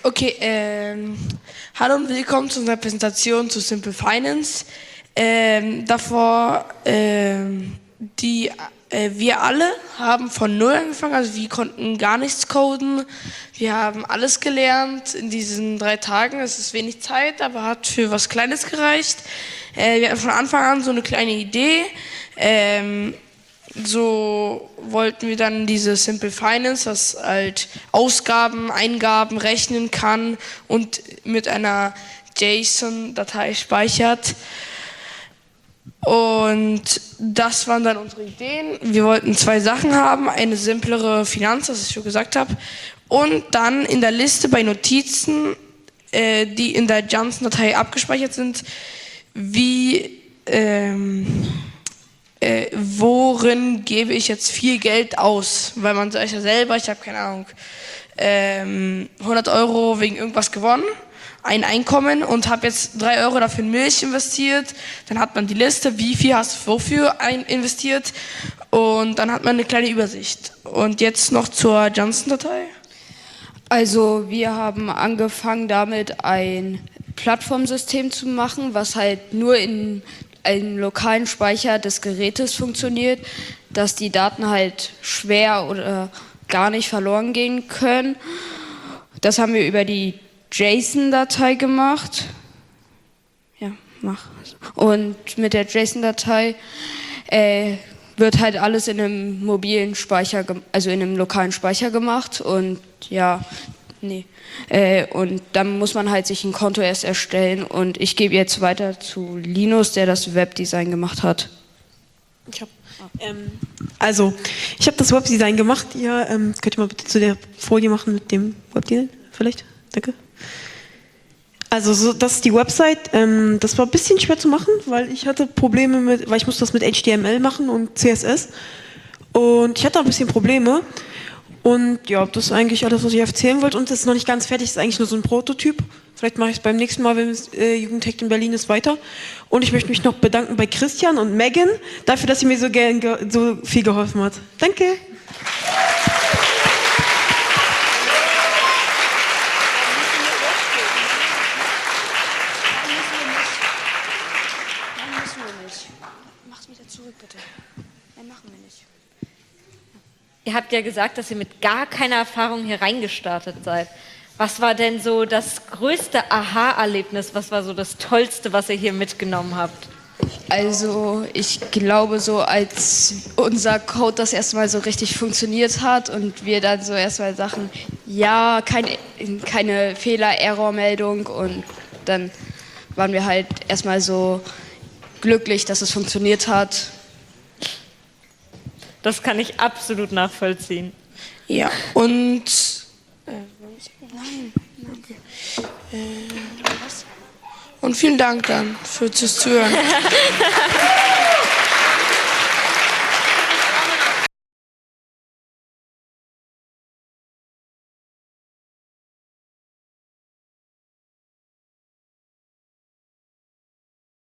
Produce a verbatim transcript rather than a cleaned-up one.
Okay, ähm, hallo und willkommen zu unserer Präsentation zu Simple Finance. Ähm, davor, ähm, die, äh, wir alle haben von Null angefangen, also wir konnten gar nichts coden. Wir haben alles gelernt in diesen drei Tagen. Es ist wenig Zeit, aber hat für was Kleines gereicht. Äh, wir hatten von Anfang an so eine kleine Idee. Ähm, So wollten wir dann diese Simple Finance, was halt Ausgaben, Eingaben rechnen kann und mit einer JSON-Datei speichert. Und das waren dann unsere Ideen. Wir wollten zwei Sachen haben, eine simplere Finanz, was ich schon gesagt habe, und dann in der Liste bei Notizen, äh, die in der JSON-Datei abgespeichert sind, wie ähm, Äh, worin gebe ich jetzt viel Geld aus? Weil man sagt ja selber, ich habe keine Ahnung, ähm, hundert Euro wegen irgendwas gewonnen, ein Einkommen und habe jetzt drei Euro dafür in Milch investiert. Dann hat man die Liste, wie viel hast du wofür ein investiert und dann hat man eine kleine Übersicht. Und jetzt noch zur JSON-Datei. Also wir haben angefangen damit ein Plattformsystem zu machen, was halt nur in einem lokalen Speicher des Gerätes funktioniert, dass die Daten halt schwer oder gar nicht verloren gehen können. Das haben wir über die JSON-Datei gemacht. Ja, mach. Und mit der JSON-Datei äh, wird halt alles in einem mobilen Speicher, also in einem lokalen Speicher gemacht und ja, nee. Äh, und dann muss man halt sich ein Konto erst erstellen und ich gebe jetzt weiter zu Linus, der das Webdesign gemacht hat. Ich hab, ähm, also, ich habe das Webdesign gemacht. Ihr ähm, könnt ihr mal bitte zu der Folie machen mit dem Webdesign, vielleicht? Danke. Also, so, das ist die Website. Ähm, das war ein bisschen schwer zu machen, weil ich hatte Probleme mit, weil ich musste das mit H T M L machen und C S S. Und ich hatte ein bisschen Probleme. Und ja, das ist eigentlich alles, was ich erzählen wollte. Und das ist noch nicht ganz fertig, das ist eigentlich nur so ein Prototyp. Vielleicht mache ich es beim nächsten Mal, wenn es äh, Jugendtech in Berlin ist, weiter. Und ich möchte mich noch bedanken bei Christian und Megan dafür, dass sie mir so, gern ge so viel geholfen hat. Danke. Mach's wieder zurück, bitte. Nein, machen wir nicht. Ihr habt ja gesagt, dass ihr mit gar keiner Erfahrung hier reingestartet seid. Was war denn so das größte Aha-Erlebnis? Was war so das Tollste, was ihr hier mitgenommen habt? Also ich glaube so, als unser Code das erste Mal so richtig funktioniert hat und wir dann so erstmal Sachen, ja, keine, keine Fehler-Error-Meldung und dann waren wir halt erstmal so glücklich, dass es funktioniert hat. Das kann ich absolut nachvollziehen. Ja, und äh, Nein, danke. äh, und vielen Dank dann für das Zuhören.